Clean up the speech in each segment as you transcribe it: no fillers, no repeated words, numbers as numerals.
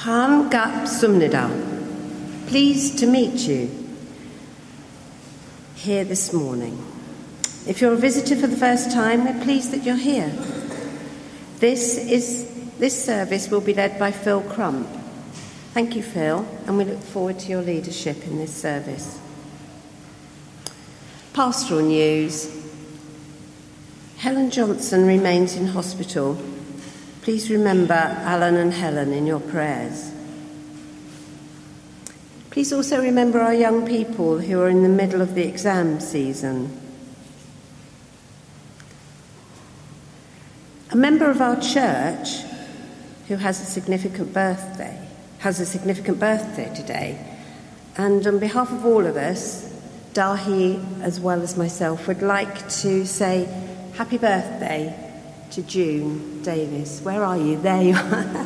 Pan Gap Sumnida, pleased to meet you here this morning. If you're a visitor for the first time, we're pleased that you're here. This service will be led by Phil Crump. Thank you, Phil, and we look forward to your leadership in this service. Pastoral news. Helen Johnson remains in hospital. Please remember Alan and Helen in your prayers. Please also remember our young people who are in the middle of the exam season. A member of our church who has a significant birthday today, and on behalf of all of us, Dahi as well as myself would like to say happy birthday to June Davis. Where are you? There you are.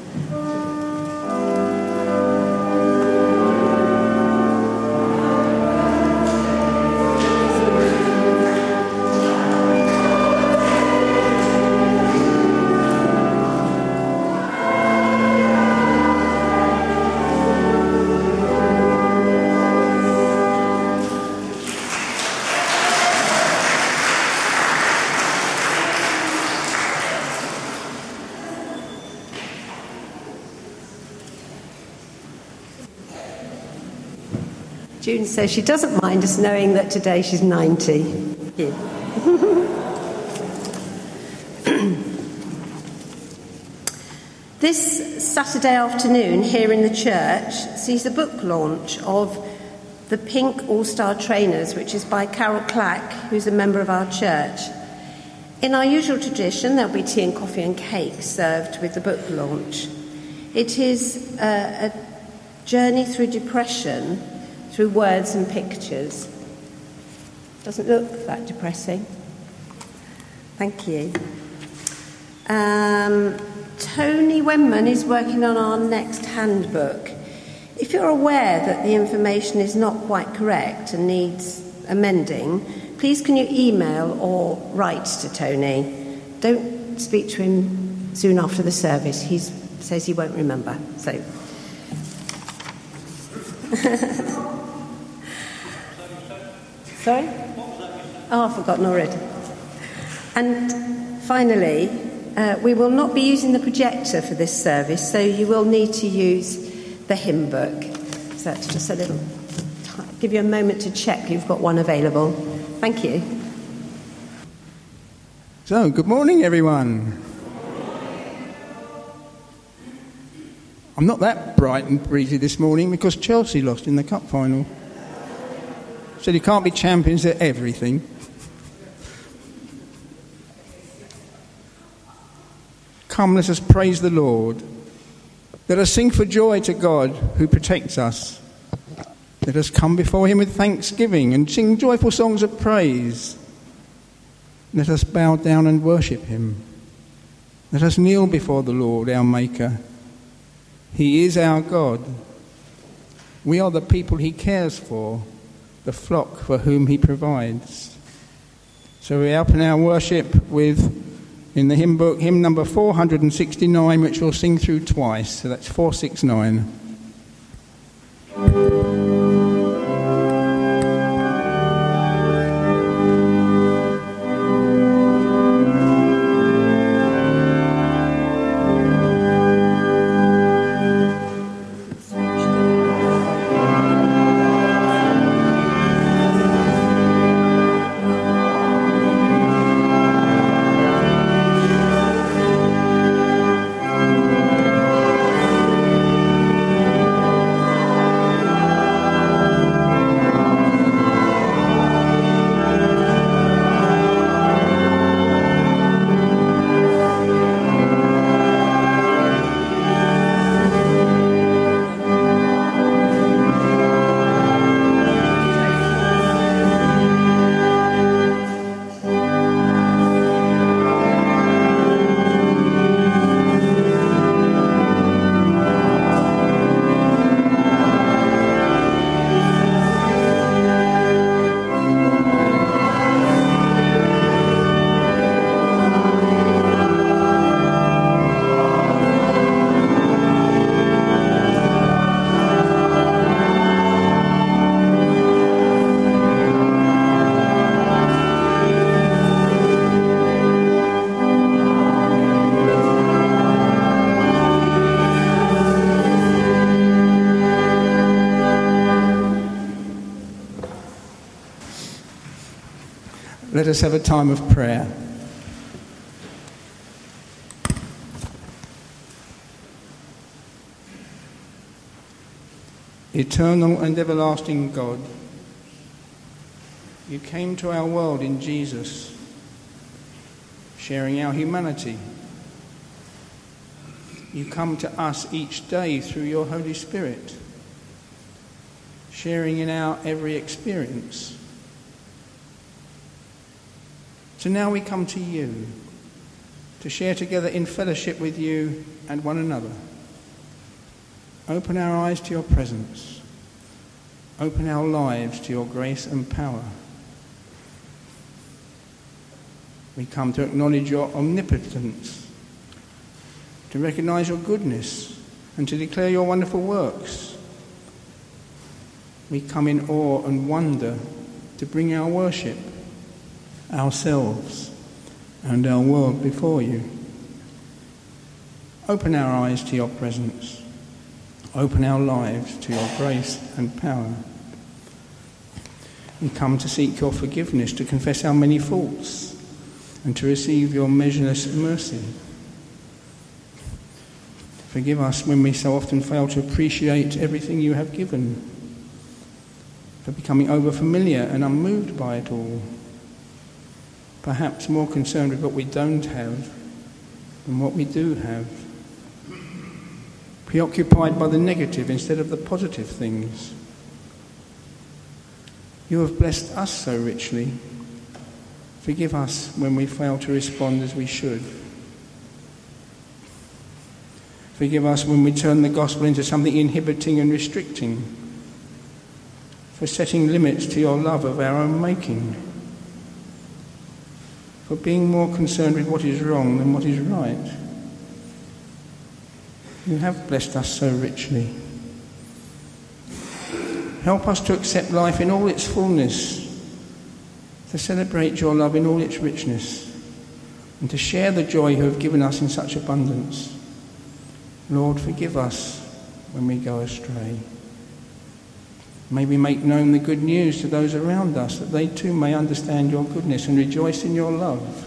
June says she doesn't mind us knowing that today she's 90. Yeah. This Saturday afternoon here in the church sees the book launch of The Pink All-Star Trainers, which is by Carol Clack, who's a member of our church. In our usual tradition, there'll be tea and coffee and cake served with the book launch. It is a journey through depression through words and pictures. Doesn't look that depressing. Thank you. Tony Wenman is working on our next handbook. If you're aware that the information is not quite correct and needs amending, please can you email or write to Tony. Don't speak to him soon after the service. He says he won't remember. So. Sorry? Oh, I've forgotten already. And finally, we will not be using the projector for this service, so you will need to use the hymn book. So that's just a little, give you a moment to check you've got one available. Thank you. So, good morning, everyone. I'm not that bright and breezy this morning because Chelsea lost in the cup final. So you can't be champions at everything. Come, let us praise the Lord. Let us sing for joy to God who protects us. Let us come before him with thanksgiving and sing joyful songs of praise. Let us bow down and worship him. Let us kneel before the Lord, our Maker. He is our God. We are the people he cares for, the flock for whom he provides. So we open our worship with, in the hymn book, hymn number 469, which we'll sing through twice. So that's 469. let us have a time of prayer. Eternal and everlasting God, you came to our world in Jesus, sharing our humanity. You come to us each day through your Holy Spirit, sharing in our every experience. So now we come to you to share together in fellowship with you and one another. Open our eyes to your presence. Open our lives to your grace and power. We come to acknowledge your omnipotence, to recognize your goodness, and to declare your wonderful works. We come in awe and wonder to bring our worship, ourselves, and our world before you. Open our eyes to your presence. Open our lives to your grace and power. We come to seek your forgiveness, to confess our many faults, and to receive your measureless mercy. Forgive us when we so often fail to appreciate everything you have given, for becoming over-familiar and unmoved by it all, perhaps more concerned with what we don't have than what we do have, preoccupied by the negative instead of the positive things. You have blessed us so richly. Forgive us when we fail to respond as we should. Forgive us when we turn the gospel into something inhibiting and restricting, for setting limits to your love of our own making, for being more concerned with what is wrong than what is right. You have blessed us so richly. Help us to accept life in all its fullness, to celebrate your love in all its richness, and to share the joy you have given us in such abundance. Lord, forgive us when we go astray. May we make known the good news to those around us, that they too may understand your goodness and rejoice in your love.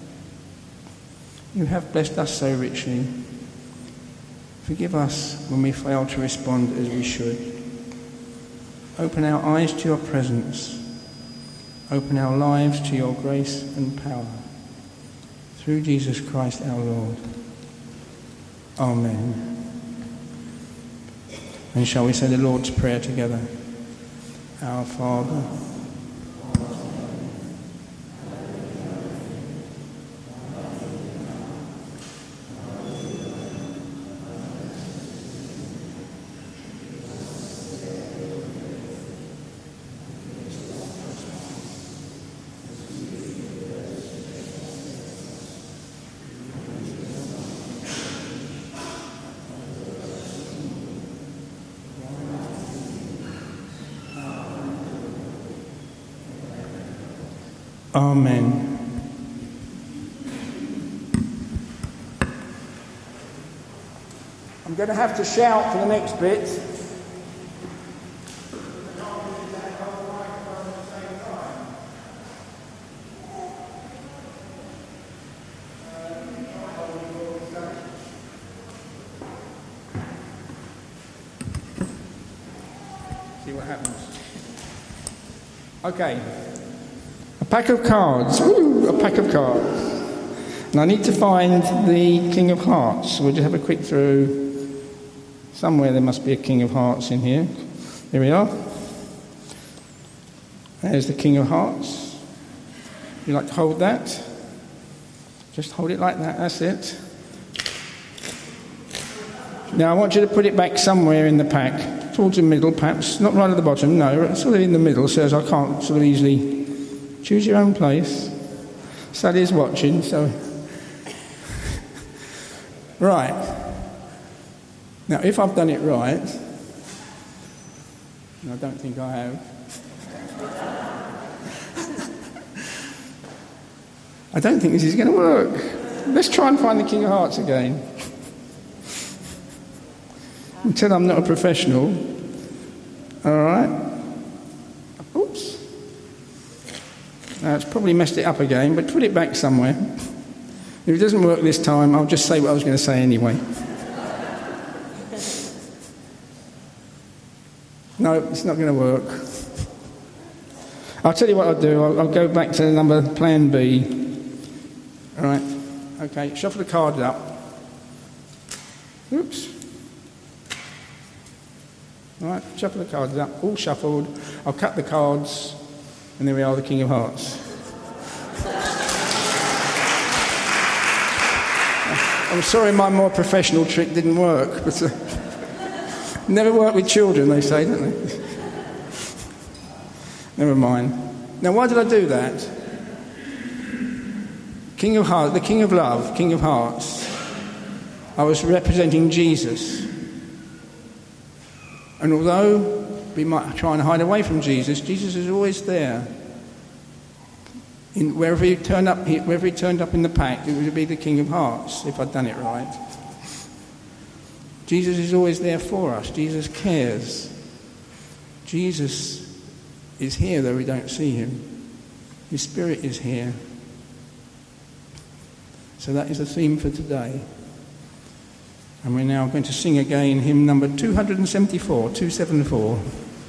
You have blessed us so richly. Forgive us when we fail to respond as we should. Open our eyes to your presence. Open our lives to your grace and power. Through Jesus Christ our Lord. Amen. And shall we say the Lord's Prayer together? Our Father, Amen. I'm going to have to shout for the next bit. See what happens. Okay. A pack of cards. Ooh, a pack of cards. And I need to find the King of Hearts. We'll just have a quick through. Somewhere there must be a King of Hearts in here. Here we are. There's the King of Hearts. You like to hold that? Just hold it like that. That's it. Now I want you to put it back somewhere in the pack. Towards the middle, perhaps. Not right at the bottom, no. Sort of in the middle, so as I can't sort of easily... Choose your own place. Sally's watching, so... Right. Now, if I've done it right, and I don't think I have, I don't think this is going to work. Let's try and find the King of Hearts again. Until I'm not a professional. All right. Oops. It's probably messed it up again, but put it back somewhere. If it doesn't work this time, I'll just say what I was going to say anyway. No, it's not going to work. I'll tell you what I'll do. I'll go back to plan B. All right. Okay, shuffle the cards up. Oops. All right, shuffle the cards up. All shuffled. I'll cut the cards, and there we are, the King of Hearts. I'm sorry my more professional trick didn't work, but never work with children, they say, don't they? Never mind. Now, why did I do that? King of Hearts, the King of Love, King of Hearts. I was representing Jesus. And although we might try and hide away from Jesus, Jesus is always there. Wherever he turned up in the pack, it would be the King of Hearts, if I'd done it right. Jesus is always there for us. Jesus cares. Jesus is here, though we don't see him. His Spirit is here. So that is the theme for today. And we're now going to sing again hymn number 274, 274.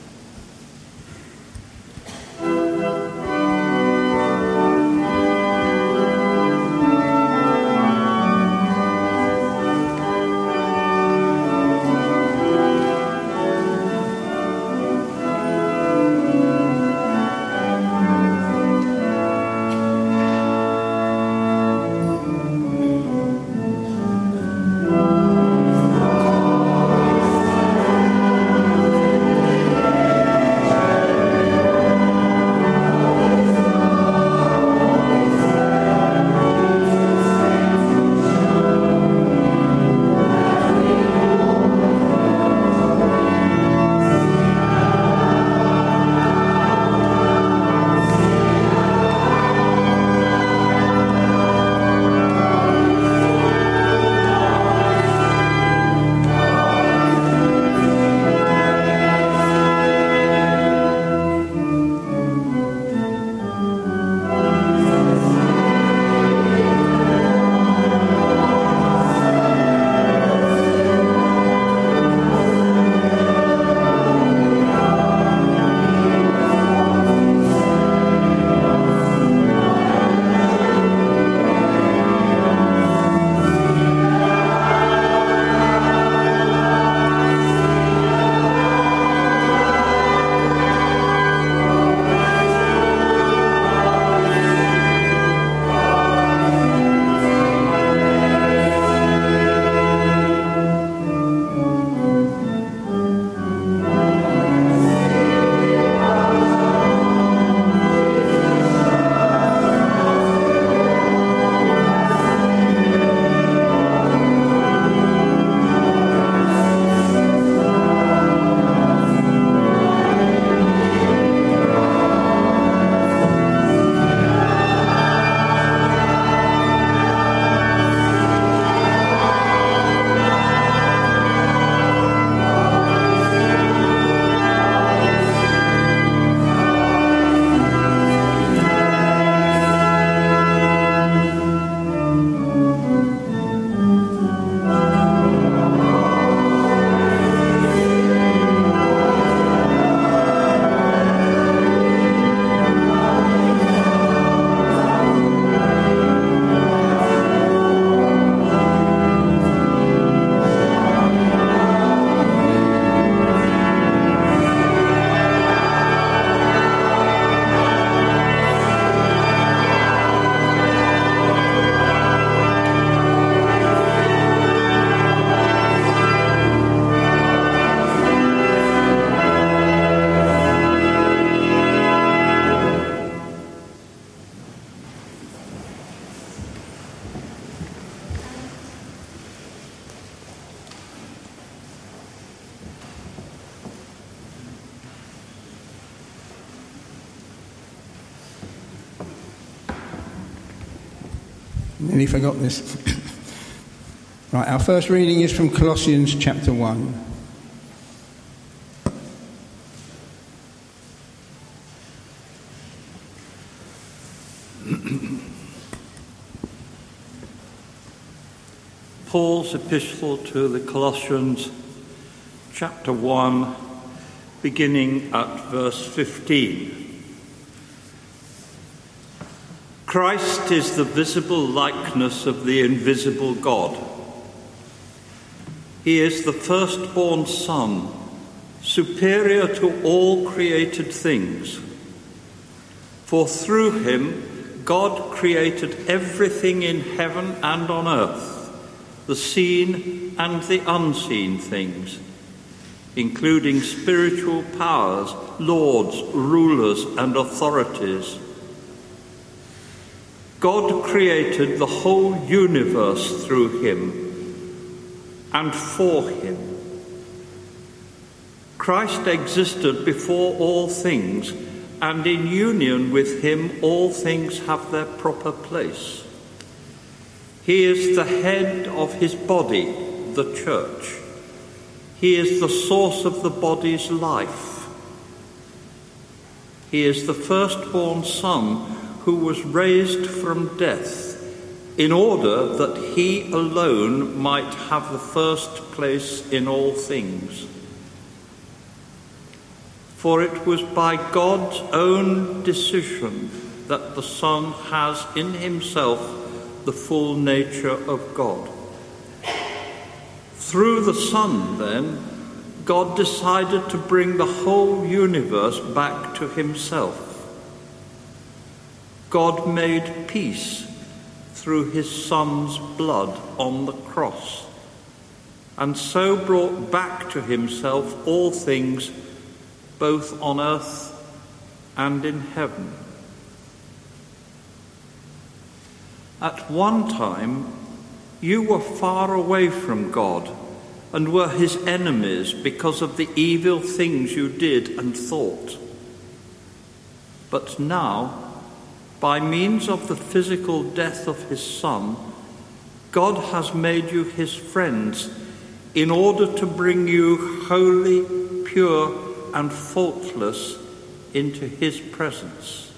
Nearly forgot this. Right, our first reading is from Colossians chapter 1. Paul's epistle to the Colossians, chapter 1, beginning at verse 15. Christ is the visible likeness of the invisible God. He is the firstborn Son, superior to all created things. For through him God created everything in heaven and on earth, the seen and the unseen things, including spiritual powers, lords, rulers, and authorities. God created the whole universe through him and for him. Christ existed before all things, and in union with him all things have their proper place. He is the head of his body, the church. He is the source of the body's life. He is the firstborn Son who was raised from death, in order that he alone might have the first place in all things. For it was by God's own decision that the Son has in himself the full nature of God. Through the Son, then, God decided to bring the whole universe back to himself. God made peace through his Son's blood on the cross, and so brought back to himself all things, both on earth and in heaven. At one time, you were far away from God and were his enemies because of the evil things you did and thought. But now, by means of the physical death of his Son, God has made you his friends in order to bring you holy, pure, and faultless into his presence.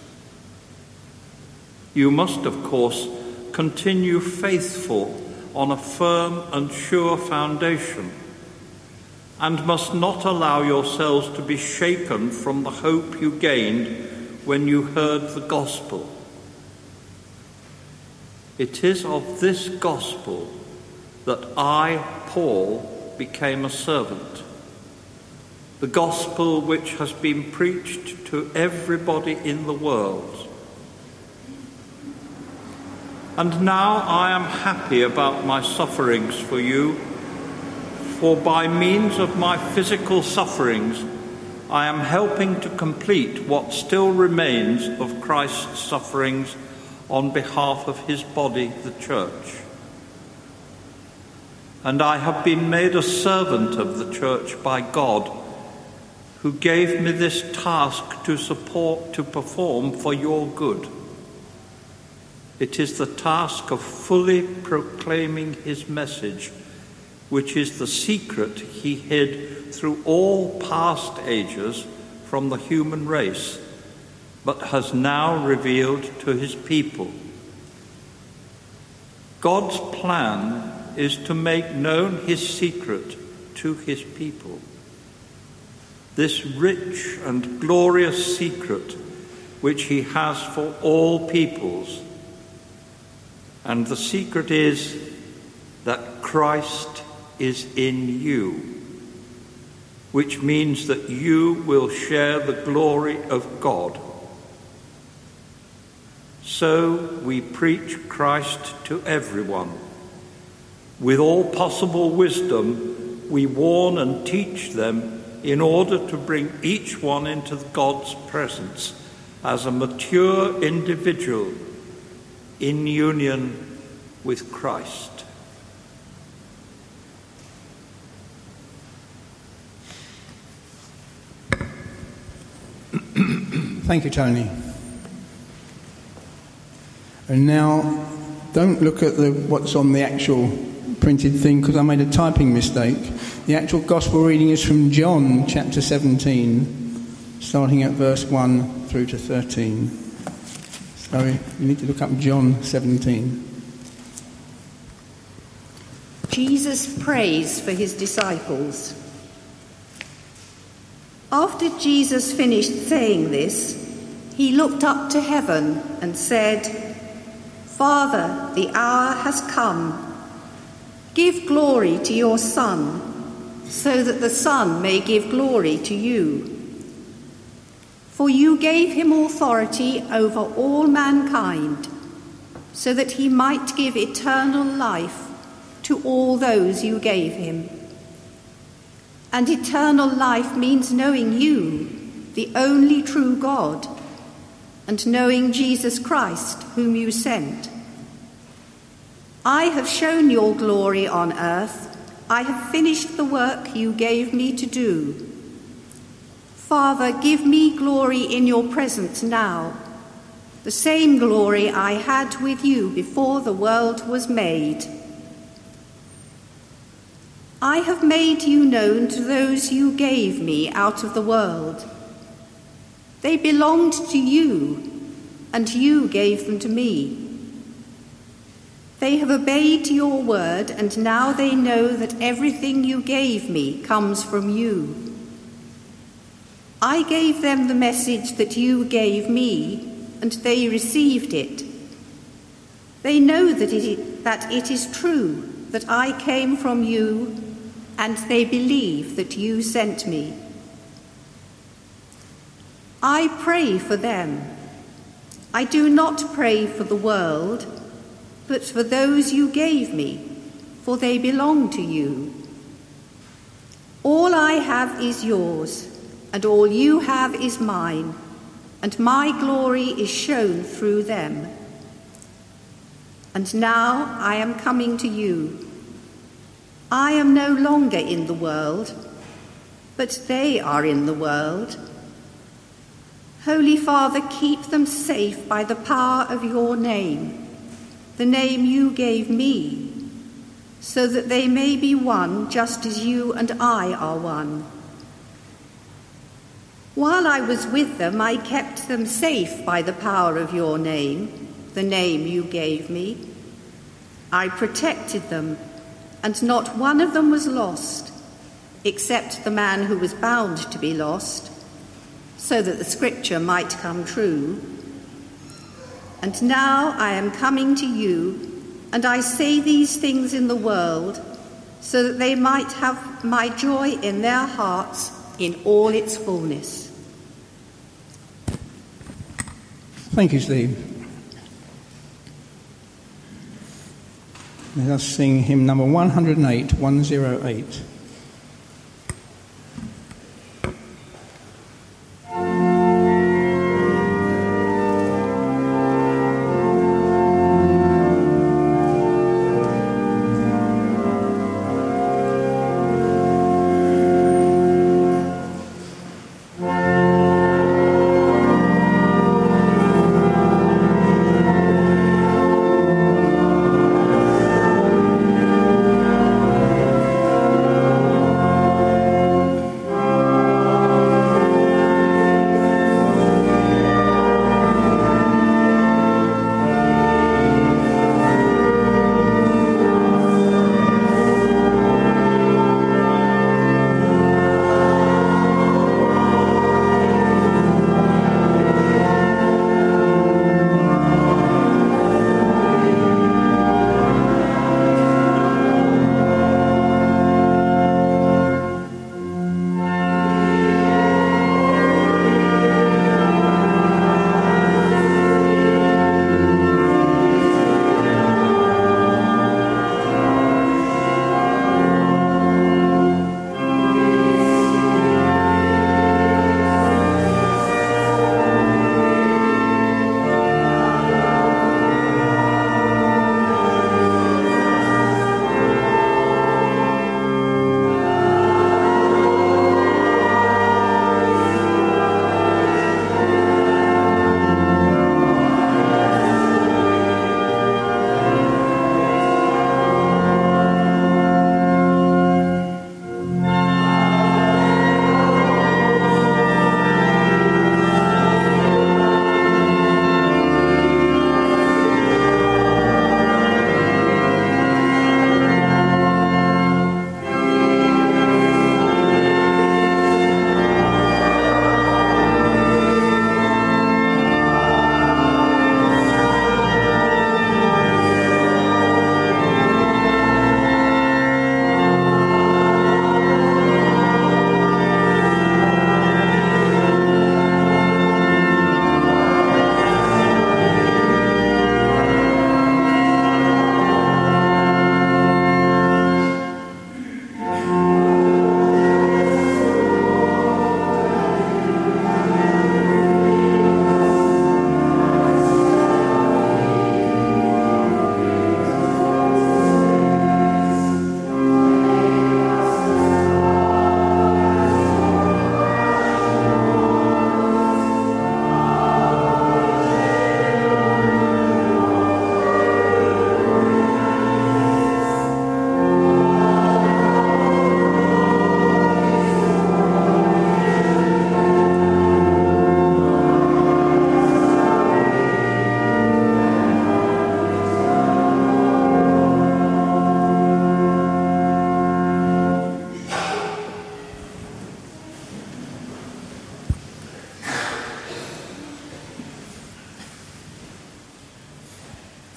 You must, of course, continue faithful on a firm and sure foundation, and must not allow yourselves to be shaken from the hope you gained when you heard the gospel. It is of this gospel that I, Paul, became a servant. The gospel which has been preached to everybody in the world. And now I am happy about my sufferings for you, for by means of my physical sufferings, I am helping to complete what still remains of Christ's sufferings on behalf of his body, the church. And I have been made a servant of the church by God, who gave me this task to perform for your good. It is the task of fully proclaiming his message, which is the secret he hid through all past ages from the human race, but has now revealed to his people. God's plan is to make known his secret to his people. This rich and glorious secret which he has for all peoples. And the secret is that Christ is in you, which means that you will share the glory of God. So we preach Christ to everyone. With all possible wisdom, we warn and teach them in order to bring each one into God's presence as a mature individual in union with Christ. Thank you, Tony. And now, don't look at what's on the actual printed thing, because I made a typing mistake. The actual gospel reading is from John chapter 17, starting at verse 1 through to 13. So you need to look up John 17. Jesus prays for his disciples. After Jesus finished saying this, he looked up to heaven and said, "Father, the hour has come. Give glory to your Son, so that the Son may give glory to you. For you gave him authority over all mankind, so that he might give eternal life to all those you gave him. And eternal life means knowing you, the only true God, and knowing Jesus Christ, whom you sent. I have shown your glory on earth. I have finished the work you gave me to do. Father, give me glory in your presence now, the same glory I had with you before the world was made. I have made you known to those you gave me out of the world. They belonged to you, and you gave them to me. They have obeyed your word, and now they know that everything you gave me comes from you. I gave them the message that you gave me, and they received it. They know that it is true that I came from you, and they believe that you sent me. I pray for them. I do not pray for the world, but for those you gave me, for they belong to you. All I have is yours, and all you have is mine, and my glory is shown through them. And now I am coming to you. I am no longer in the world, but they are in the world. Holy Father, keep them safe by the power of your name, the name you gave me, so that they may be one just as you and I are one. While I was with them, I kept them safe by the power of your name, the name you gave me. I protected them, and not one of them was lost, except the man who was bound to be lost, so that the scripture might come true. And now I am coming to you, and I say these things in the world, so that they might have my joy in their hearts in all its fullness." Thank you, Steve. Let us sing hymn number 108, 108.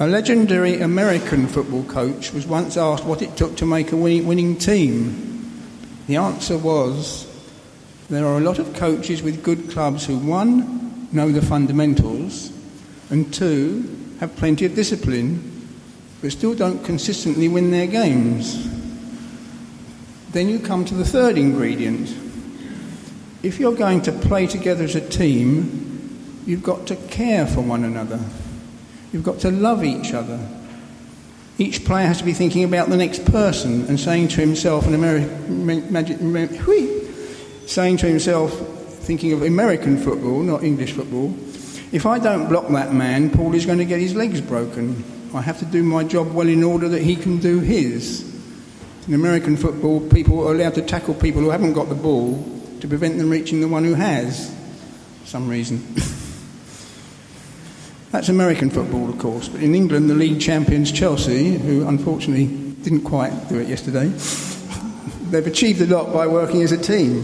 A legendary American football coach was once asked what it took to make a winning team. The answer was, there are a lot of coaches with good clubs who, one, know the fundamentals, and two, have plenty of discipline, but still don't consistently win their games. Then you come to the third ingredient. If you're going to play together as a team, you've got to care for one another. You've got to love each other. Each player has to be thinking about the next person and saying to himself, thinking of American football, not English football, if I don't block that man, Paul is going to get his legs broken. I have to do my job well in order that he can do his. In American football, people are allowed to tackle people who haven't got the ball to prevent them reaching the one who has, for some reason. That's American football, of course, but in England, the league champions Chelsea, who unfortunately didn't quite do it yesterday, they've achieved a lot by working as a team.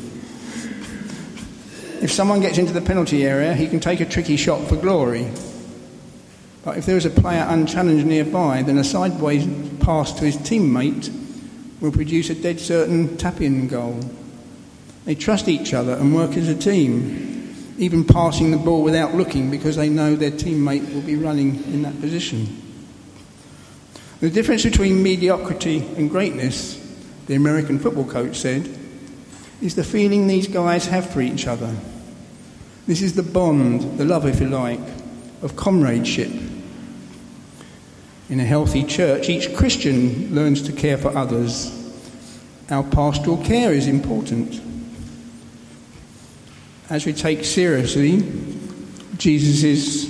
If someone gets into the penalty area, he can take a tricky shot for glory. But if there is a player unchallenged nearby, then a sideways pass to his teammate will produce a dead certain tap-in goal. They trust each other and work as a team, even passing the ball without looking because they know their teammate will be running in that position. The difference between mediocrity and greatness, the American football coach said, is the feeling these guys have for each other. This is the bond, the love, if you like, of comradeship. In a healthy church, each Christian learns to care for others. Our pastoral care is important. As we take seriously Jesus'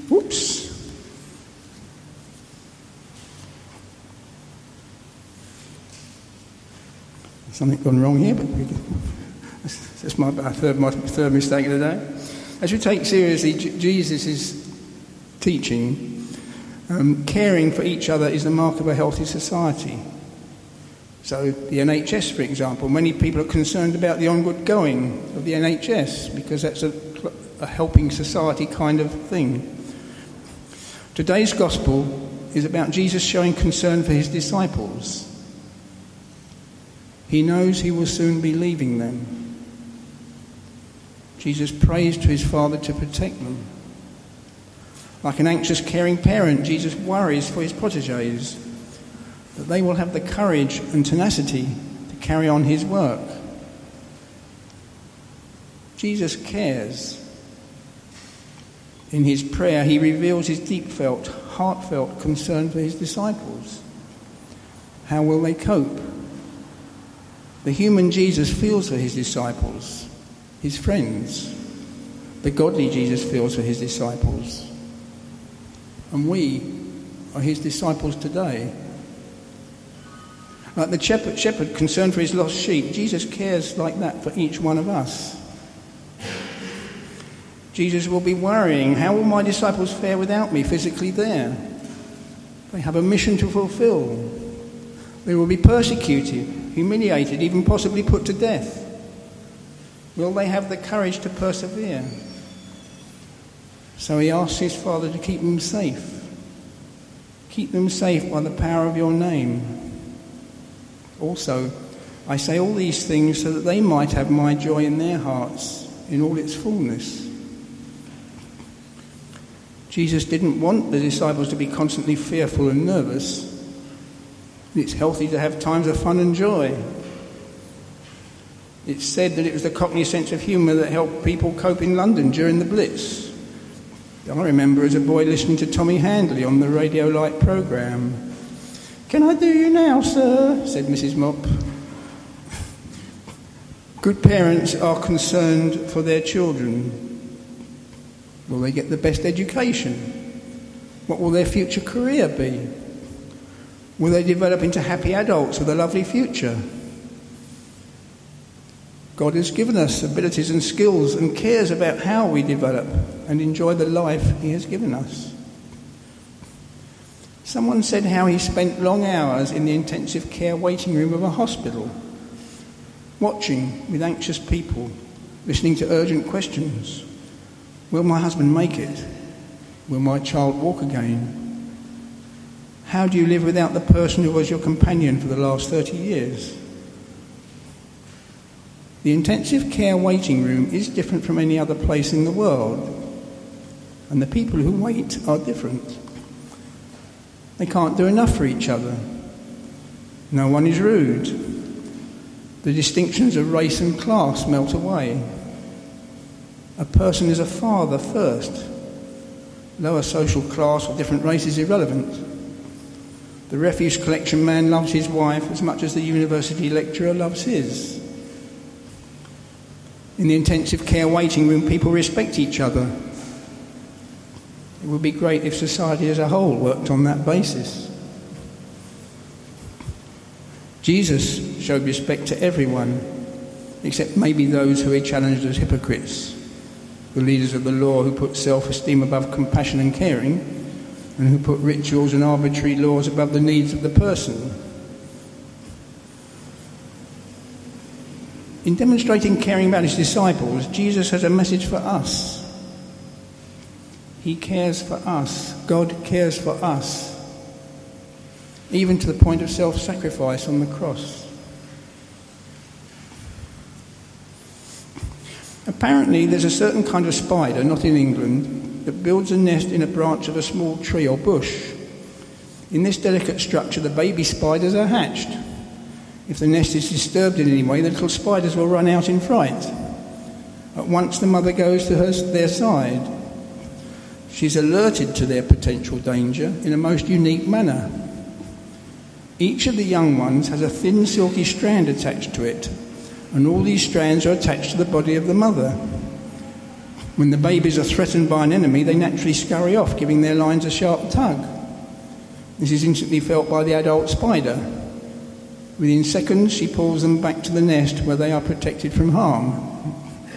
something gone wrong here, but that's my third mistake of the day. As we take seriously Jesus' teaching, caring for each other is the mark of a healthy society. So the NHS, for example, many people are concerned about the onward going of the NHS because that's a helping society kind of thing. Today's gospel is about Jesus showing concern for his disciples. He knows he will soon be leaving them. Jesus prays to his Father to protect them. Like an anxious, caring parent, Jesus worries for his protégés, that they will have the courage and tenacity to carry on his work. Jesus cares. In his prayer, he reveals his deep-felt, heartfelt concern for his disciples. How will they cope? The human Jesus feels for his disciples, his friends. The godly Jesus feels for his disciples. And we are his disciples today. Like the shepherd concerned for his lost sheep, Jesus cares like that for each one of us. Jesus will be worrying, how will my disciples fare without me physically there? They have a mission to fulfill. They will be persecuted, humiliated, even possibly put to death. Will they have the courage to persevere? So he asks his Father to keep them safe. Keep them safe by the power of your name. Also, I say all these things so that they might have my joy in their hearts in all its fullness. Jesus didn't want the disciples to be constantly fearful and nervous. It's healthy to have times of fun and joy. It's said that it was the Cockney sense of humour that helped people cope in London during the Blitz. I remember as a boy listening to Tommy Handley on the Radio Light programme. "Can I do you now, sir?" said Mrs. Mop. Good parents are concerned for their children. Will they get the best education? What will their future career be? Will they develop into happy adults with a lovely future? God has given us abilities and skills and cares about how we develop and enjoy the life he has given us. Someone said how he spent long hours in the intensive care waiting room of a hospital, watching with anxious people, listening to urgent questions. Will my husband make it? Will my child walk again? How do you live without the person who was your companion for the last 30 years? The intensive care waiting room is different from any other place in the world, and the people who wait are different. They can't do enough for each other. No one is rude. The distinctions of race and class melt away. A person is a father first. Lower social class or different race is irrelevant. The refuse collection man loves his wife as much as the university lecturer loves his. In the intensive care waiting room, people respect each other. It would be great if society as a whole worked on that basis. Jesus showed respect to everyone, except maybe those who he challenged as hypocrites, the leaders of the law who put self-esteem above compassion and caring, and who put rituals and arbitrary laws above the needs of the person. In demonstrating caring about his disciples, Jesus has a message for us. He cares for us. God cares for us, even to the point of self-sacrifice on the cross. Apparently, there's a certain kind of spider, not in England, that builds a nest in a branch of a small tree or bush. In this delicate structure, the baby spiders are hatched. If the nest is disturbed in any way, the little spiders will run out in fright. At once the mother goes to their side. She's alerted to their potential danger in a most unique manner. Each of the young ones has a thin silky strand attached to it, and all these strands are attached to the body of the mother. When the babies are threatened by an enemy, they naturally scurry off, giving their lines a sharp tug. This is instantly felt by the adult spider. Within seconds, she pulls them back to the nest where they are protected from harm.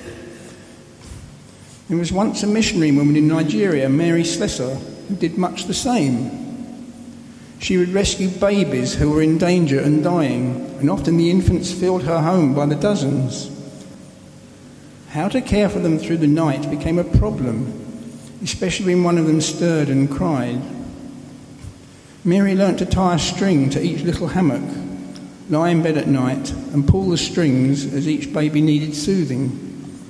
There was once a missionary woman in Nigeria, Mary Slessor, who did much the same. She would rescue babies who were in danger and dying, and often the infants filled her home by the dozens. How to care for them through the night became a problem, especially when one of them stirred and cried. Mary learnt to tie a string to each little hammock, lie in bed at night and pull the strings as each baby needed soothing.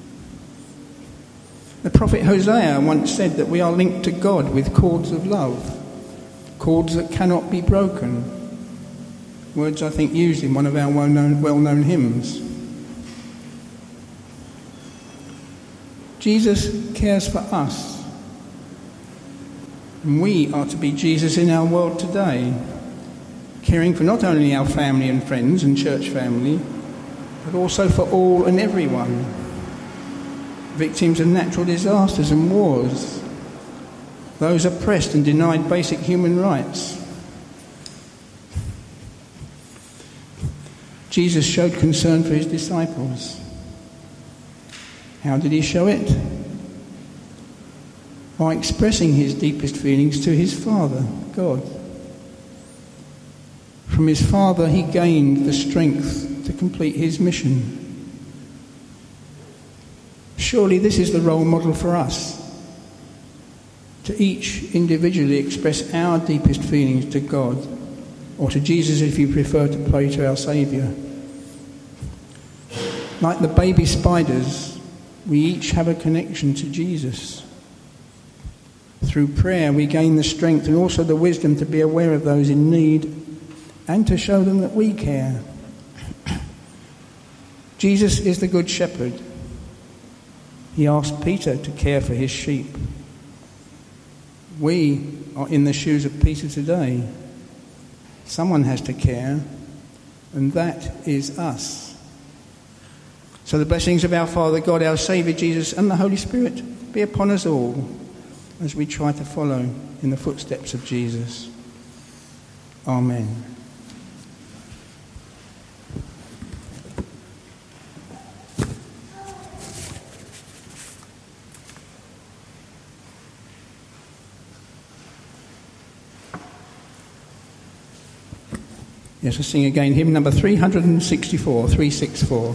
The prophet Hosea once said that we are linked to God with cords of love, cords that cannot be broken. Words I think used in one of our well-known hymns. Jesus cares for us, and we are to be Jesus in our world today, caring for not only our family and friends and church family, but also for all and everyone. Victims of natural disasters and wars, those oppressed and denied basic human rights. Jesus showed concern for his disciples. How did he show it? By expressing his deepest feelings to his Father, God. From his Father, he gained the strength to complete his mission. Surely this is the role model for us, to each individually express our deepest feelings to God, or to Jesus if you prefer to pray to our Saviour. Like the baby spiders, we each have a connection to Jesus. Through prayer we gain the strength and also the wisdom to be aware of those in need and to show them that we care. Jesus is the Good Shepherd. He asked Peter to care for his sheep. We are in the shoes of Peter today. Someone has to care, and that is us. So the blessings of our Father God, our Saviour Jesus, and the Holy Spirit be upon us all as we try to follow in the footsteps of Jesus. Amen. Yes, we'll sing again hymn number 364, 364.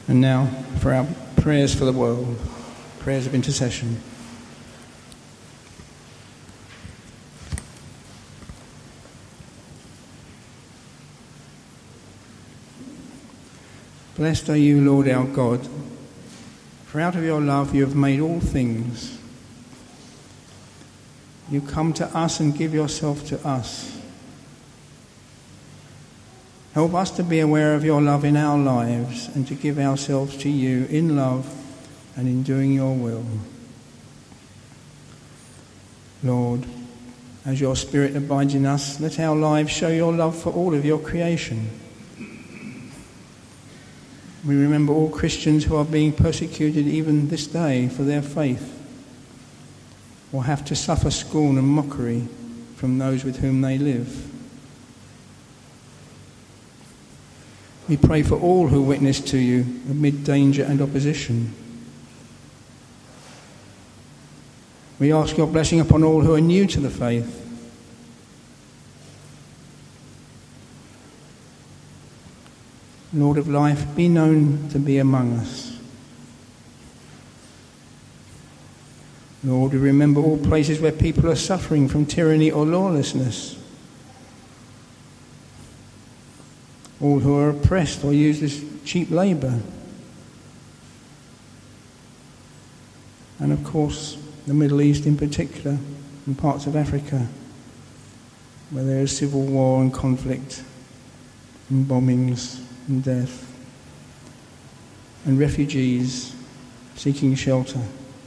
And now for our prayers for the world, prayers of intercession. Blessed are you, Lord our God, for out of your love you have made all things. You come to us and give yourself to us. Help us to be aware of your love in our lives and to give ourselves to you in love and in doing your will. Lord, as your Spirit abides in us, let our lives show your love for all of your creation. We remember all Christians who are being persecuted even this day for their faith, or have to suffer scorn and mockery from those with whom they live. We pray for all who witness to you amid danger and opposition. We ask your blessing upon all who are new to the faith. Lord of life, be known to be among us. Lord, we remember all places where people are suffering from tyranny or lawlessness. All who are oppressed or used as cheap labour. And of course, the Middle East in particular, and parts of Africa, where there is civil war and conflict, and bombings and death, and refugees seeking shelter.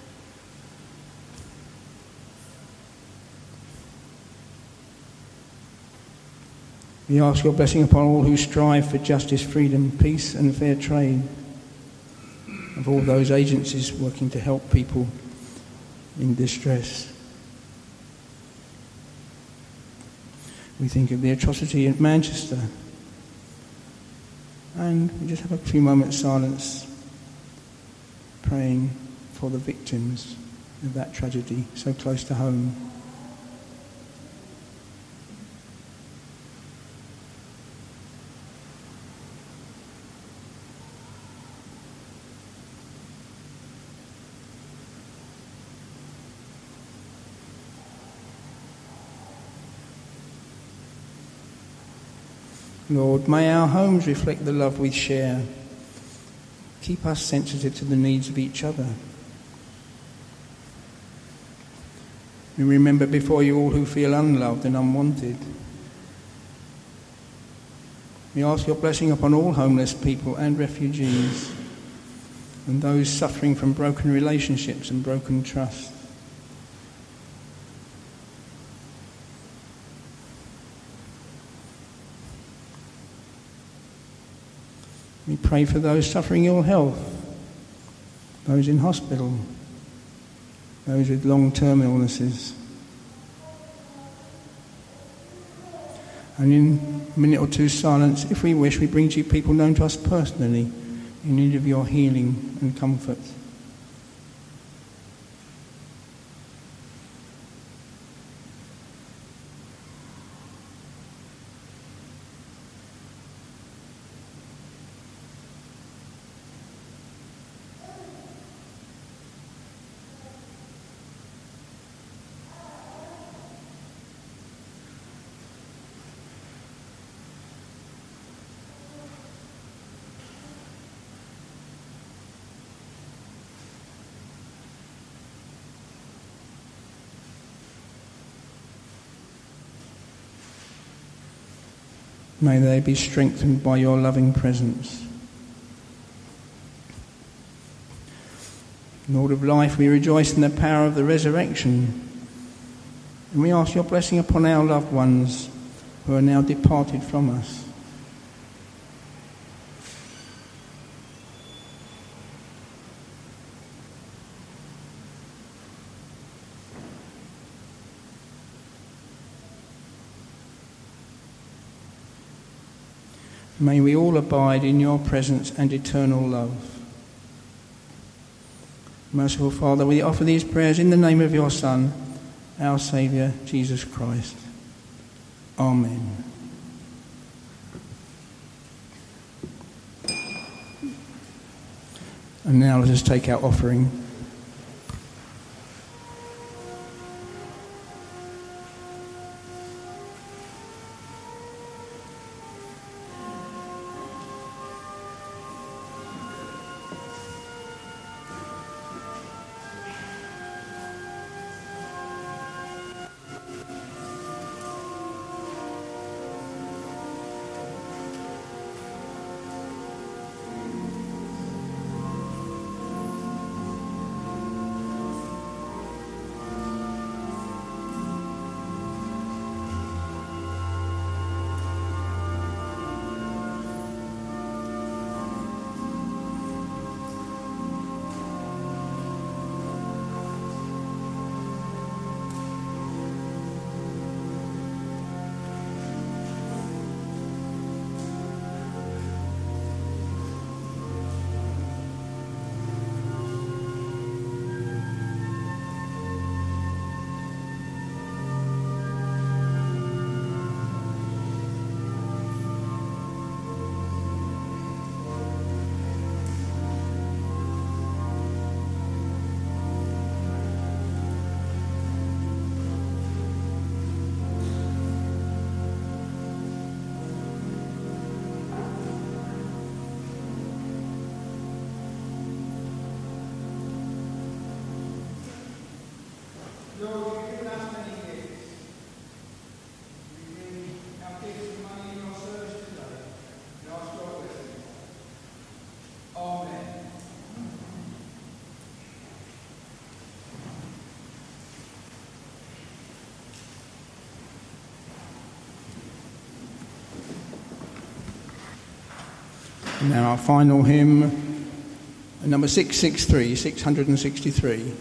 We ask your blessing upon all who strive for justice, freedom, peace and fair trade, of all those agencies working to help people in distress. We think of the atrocity in Manchester, and we just have a few moments silence praying for the victims of that tragedy so close to home. Lord, may our homes reflect the love we share. Keep us sensitive to the needs of each other. We remember before you all who feel unloved and unwanted. We ask your blessing upon all homeless people and refugees, and those suffering from broken relationships and broken trust. We pray for those suffering ill health, those in hospital, those with long-term illnesses. And in a minute or two's silence, if we wish, we bring to you people known to us personally in need of your healing and comfort. May they be strengthened by your loving presence. Lord of life, we rejoice in the power of the resurrection, and we ask your blessing upon our loved ones who are now departed from us. May we all abide in your presence and eternal love. Merciful Father, we offer these prayers in the name of your Son, our Saviour, Jesus Christ. Amen. And now let us take our offering. Now our final hymn, number 663, 663.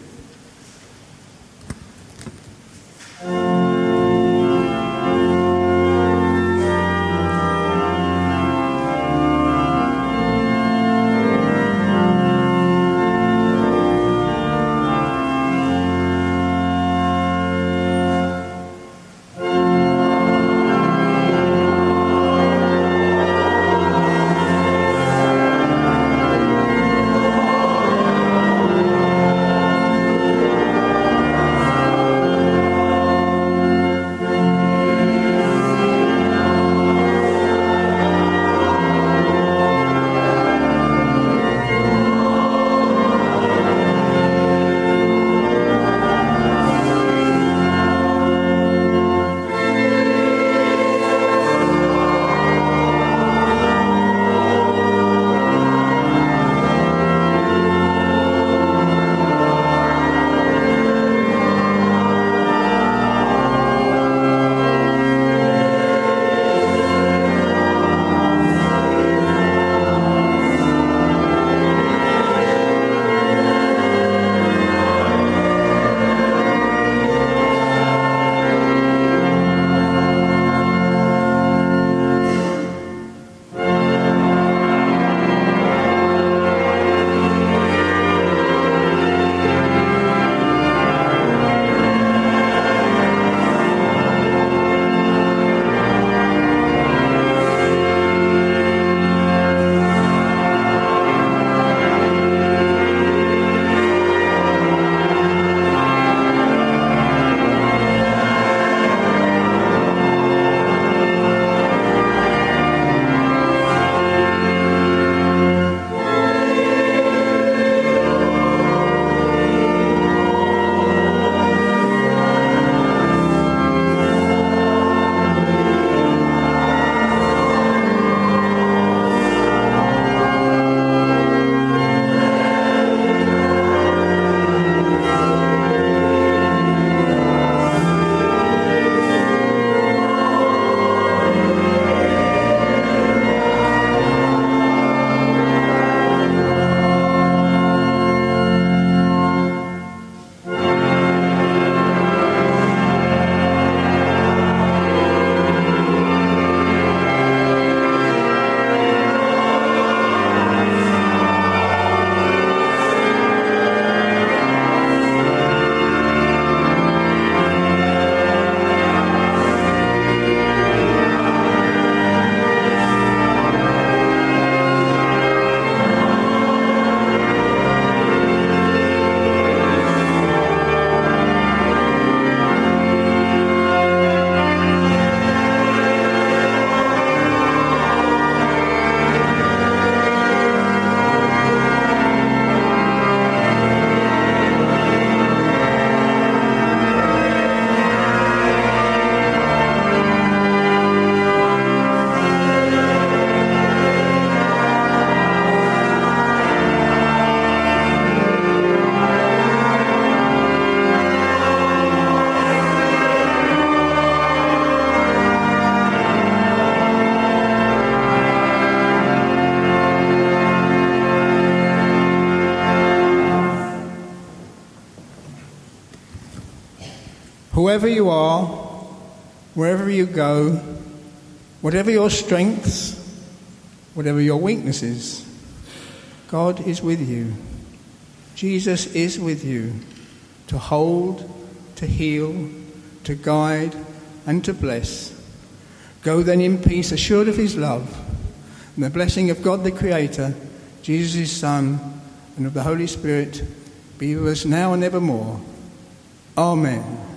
whoever you are, wherever you go, whatever your strengths, whatever your weaknesses, God is with you. Jesus is with you to hold, to heal, to guide, and to bless. Go then in peace, assured of his love, and the blessing of God the Creator, Jesus his Son, and of the Holy Spirit be with us now and evermore. Amen.